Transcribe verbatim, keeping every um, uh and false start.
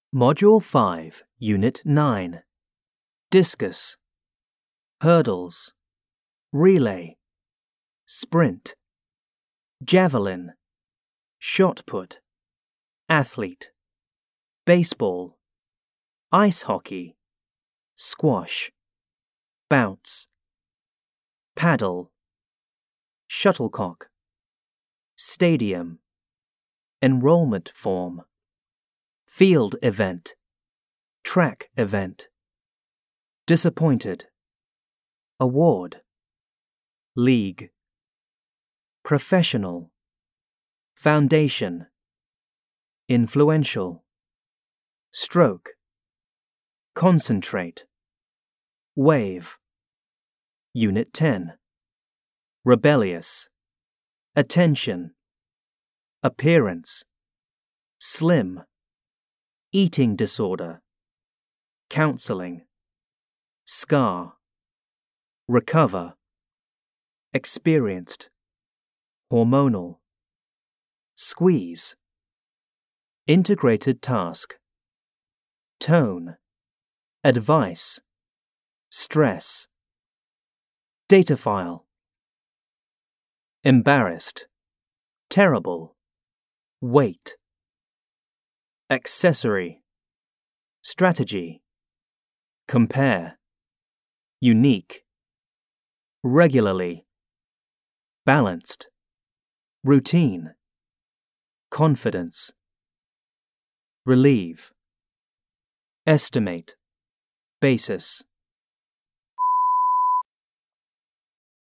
Module five, Unit nine. Discus, hurdles, relay, sprint, javelin, shot put, athlete, baseball, ice hockey, squash, bounce, paddle, shuttlecock, stadium, enrollment form, field event, track event, disappointed, award, league, professional, foundation, influential, stroke, concentrate, wave. Unit ten. Rebellious, attention, appearance, slim, eating disorder, counseling, scar, recover, experienced, hormonal, squeeze, integrated task, tone, advice, stress, data file, embarrassed, terrible, weight, accessory, strategy, compare, unique, regularly, balanced, routine, confidence, relieve, estimate, basis.